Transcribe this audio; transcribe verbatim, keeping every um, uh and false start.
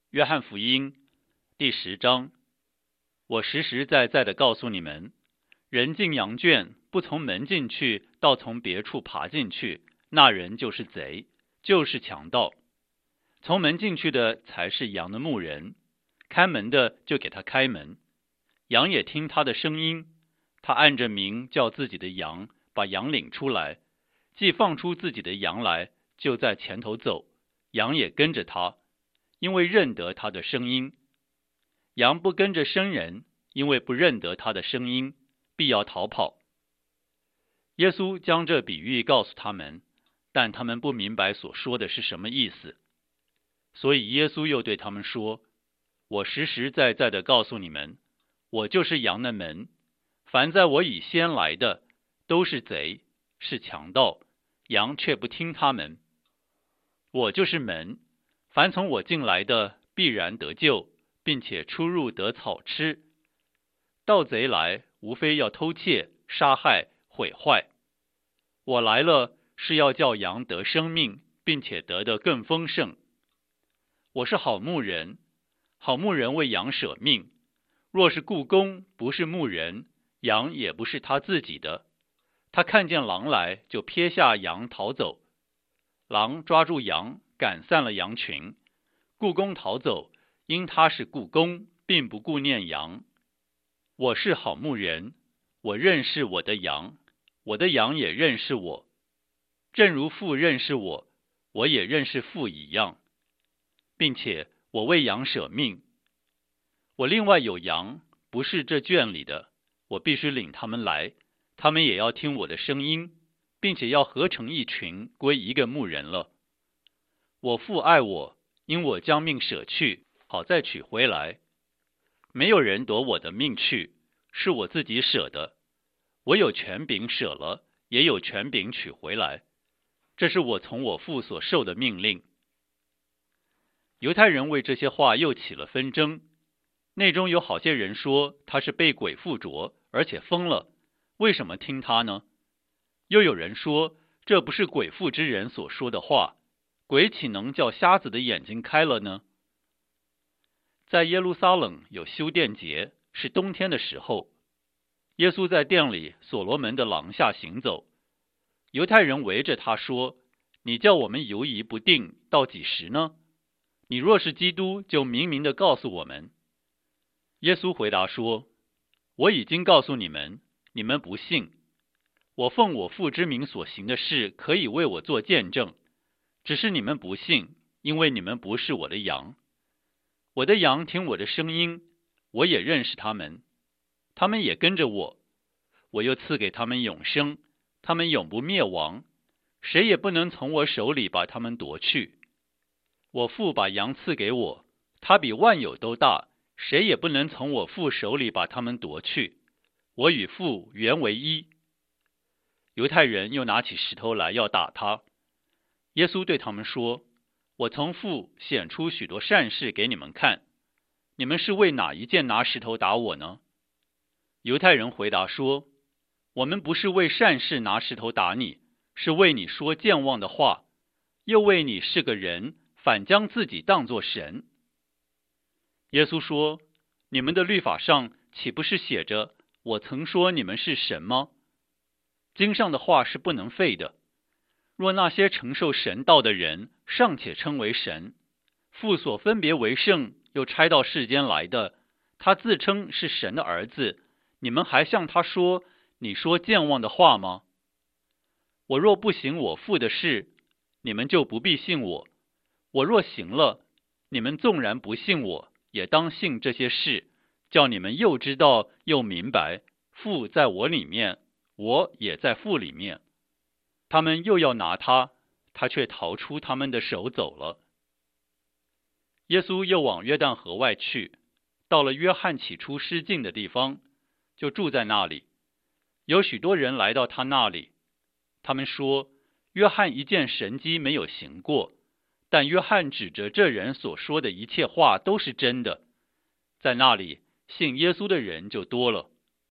约翰福音第十章，我实实在在的告诉你们，人进羊圈不从门进去，倒从别处爬进去，那人就是贼，就是强盗。从门进去的才是羊的牧人，看门的就给他开门，羊也听他的声音，他按着名叫自己的羊，把羊领出来，既放出自己的羊来，就在前头走，羊也跟着他，因为认得他的声音。羊不跟着生人，因为不认得他的声音，必要逃跑。耶稣将这比喻告诉他们，但他们不明白所说的是什么意思。所以耶稣又对他们说，我实实在在的告诉你们，我就是羊的门，凡在我以先来的，都是贼，是强盗，羊却不听他们。我就是门，凡从我进来的，必然得救，并且出入得草吃。盗贼来，无非要偷窃、杀害、毁坏。我来了，是要叫羊得生命，并且得得更丰盛。我是好牧人，好牧人为羊舍命。若是雇工不是牧人，羊也不是他自己的。他看见狼来，就撇下羊逃走。狼抓住羊，赶散了羊群。雇工逃走，因他是雇工，并不顾念羊。我是好牧人，我认识我的羊，我的羊也认识我。正如父认识我，我也认识父一样，并且我为羊舍命。我另外有羊，不是这圈里的，我必须领他们来，他们也要听我的声音，并且要合成一群，归一个牧人了。我父爱我，因我将命舍去，好再取回来。没有人夺我的命去，是我自己舍的。我有权柄舍了，也有权柄取回来。这是我从我父所受的命令。犹太人为这些话又起了纷争，内中有好些人说他是被鬼附着，而且疯了，为什么听他呢？又有人说，这不是鬼附之人所说的话，鬼岂能叫瞎子的眼睛开了呢？在耶路撒冷有修殿节，是冬天的时候，耶稣在殿里所罗门的廊下行走，犹太人围着他说，你叫我们犹疑不定到几时呢？你若是基督，就明明的告诉我们。耶稣回答说，我已经告诉你们，你们不信。我奉我父之名所行的事，可以为我做见证，只是你们不信，因为你们不是我的羊。我的羊听我的声音，我也认识他们，他们也跟着我。我又赐给他们永生，他们永不灭亡，谁也不能从我手里把他们夺去。我父把羊赐给我，他比万有都大，谁也不能从我父手里把他们夺去。我与父原为一。犹太人又拿起石头来要打他。耶稣对他们说，我从父显出许多善事给你们看，你们是为哪一件拿石头打我呢？犹太人回答说，我们不是为善事拿石头打你，是为你说健忘的话，又为你是个人，反将自己当作神。耶稣说，你们的律法上岂不是写着，我曾说你们是神吗？经上的话是不能废的。若那些承受神道的人尚且称为神，父所分别为圣又差到世间来的，他自称是神的儿子，你们还向他说，你说健忘的话吗？我若不行我父的事，你们就不必信我。我若行了，你们纵然不信我，也当信这些事，叫你们又知道又明白，父在我里面，我也在父里面。他们又要拿他，他却逃出他们的手走了。耶稣又往约旦河外去，到了约翰起初施浸的地方，就住在那里。有许多人来到他那里，他们说，约翰一件神迹没有行过，但约翰指着这人所说的一切话都是真的。在那里信耶稣的人就多了。